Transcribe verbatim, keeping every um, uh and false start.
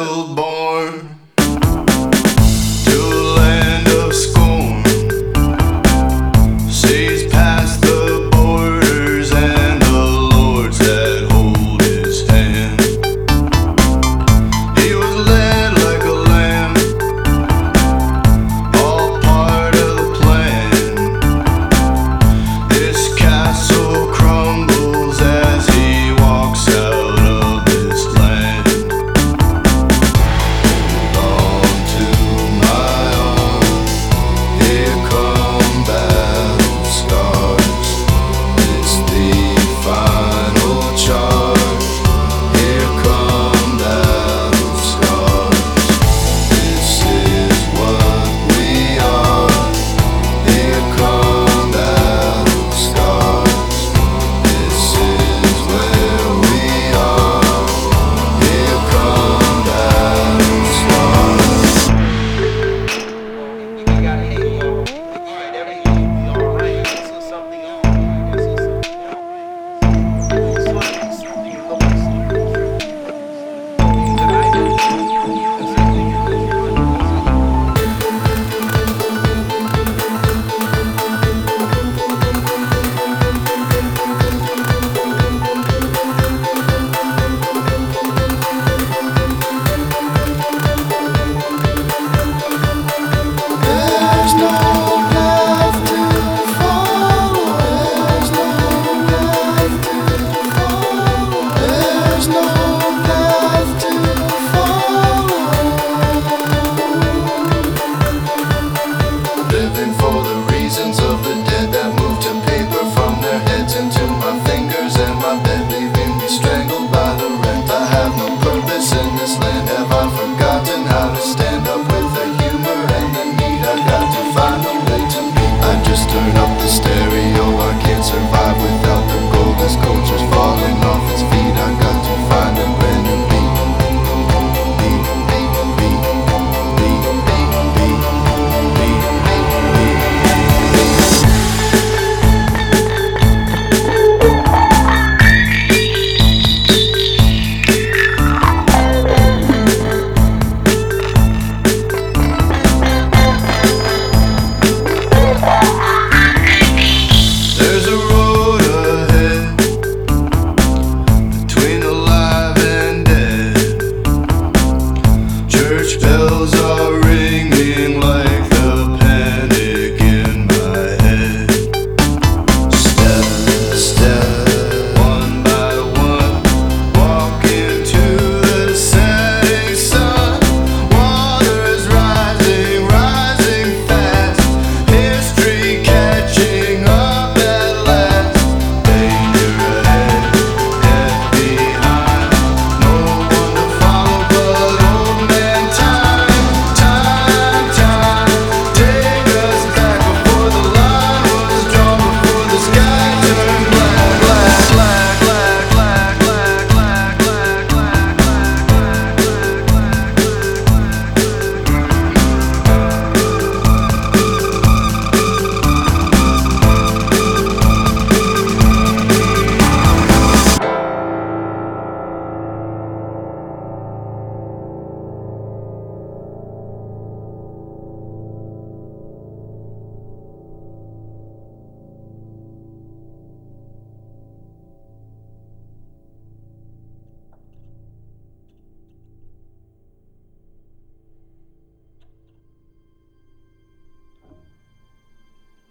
born to a land of scorn, sees past the borders and the lords that hold his hand. He was led like a lamb, all part of the plan. This castle crumbles as he walks out of this land. Hold on to my arm, here come battle scars. It's the final charge, here come battle scars. This is what we are, here come battle scars. This is where we are, here come battle scars. You gotta hate me. Alright, everything will be alright. This is something else. This is something else. This is something you're going to see. Things that I do. That's something you're going to There's no path to follow. There's no path to follow. There's no path to follow. Living for the reasons of the dead that move to paper from their heads into my fingers and my bed, leaving me strangled by the rent. I have no purpose in this land. Have I forgotten how to stand up with the humor and the need? I got to find a way to be. I just turn up the stereo. I can't survive without the gold. This culture's falling off its feet. I got to find a brand new beat. Beat, beat, beat, beat, beat, beat, beat, There's a road ahead between the alive and dead. Church bells